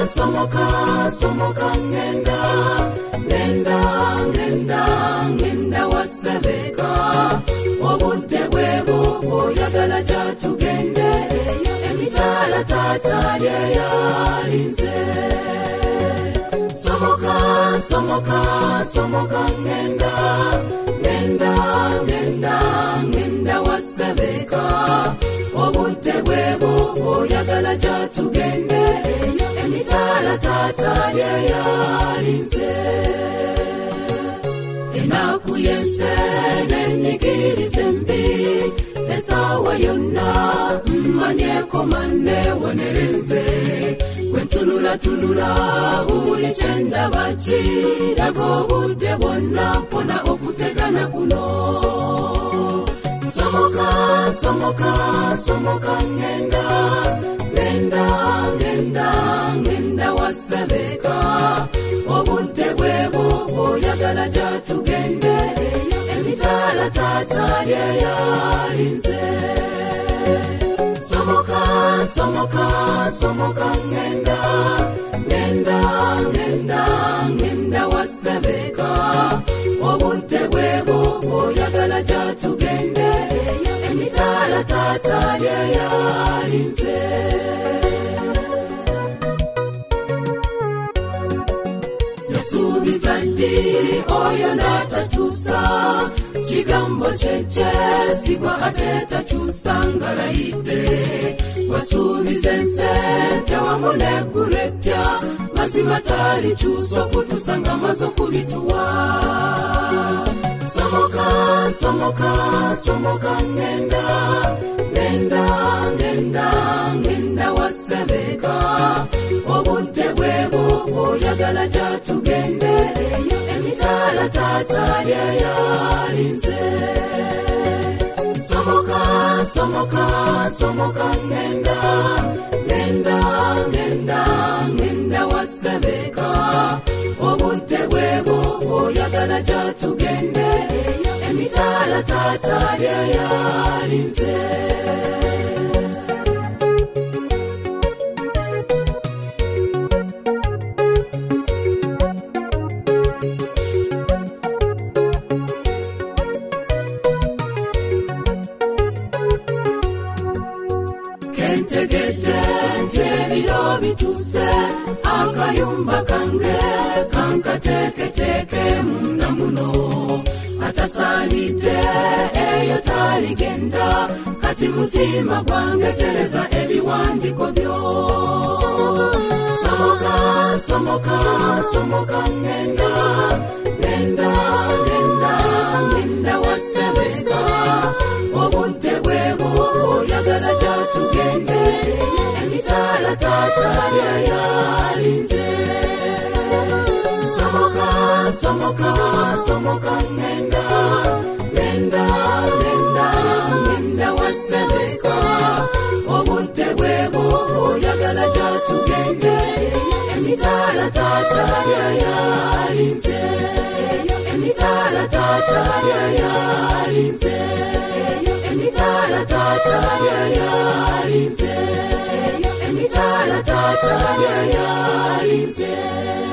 somoka ngenda wasebeka obudde bwebo oyagala jatugende emitala tata yalinze somoka ngenda wasebeka obudde bwebo oyagala jatugende emitala tata yalinze enaku yese nenyigirize mbi esawa yonna mmanyeko manne wenerenze wentunula buli kyendaba kiraga obudde bwonna mpona okutegana kuno somoka ngenda wasebeka obudde bwebo oyagala jatugende emitala tata yalinze somoka ngenda wasebeka obudde bwebo oyagala jatugende emitala tata yalinze yasuubiza ddi oyo n'atatuusa kigambo kyekyesigwa ate takyusa ngalayidde wasuubiza ensente wamu n'eggulu eppya mazima talikyusa okutuusa nga maze okubituwa somoka ngenda wasebeka obudde bwebo oyagala jatugende emitala tata yalinze somoka ngenda wasebeka obudde bwebo oyagala jatugende emitala tata yalinze kentegedde ntebiro bituse akayumba kange kankateeketeke munda muno atasaanidde eyo taligenda kati mutima gwange tereza ebiwandiko byo somoka ngenda wasebeka obudde bwebo oyagala jatugende emitala tata yalinze somoka ngenda wasebeka obudde bwebo oyagala jatugende emitala tata yalinze emitala tata yalinze emitala tata yalinze emitala tata yalinze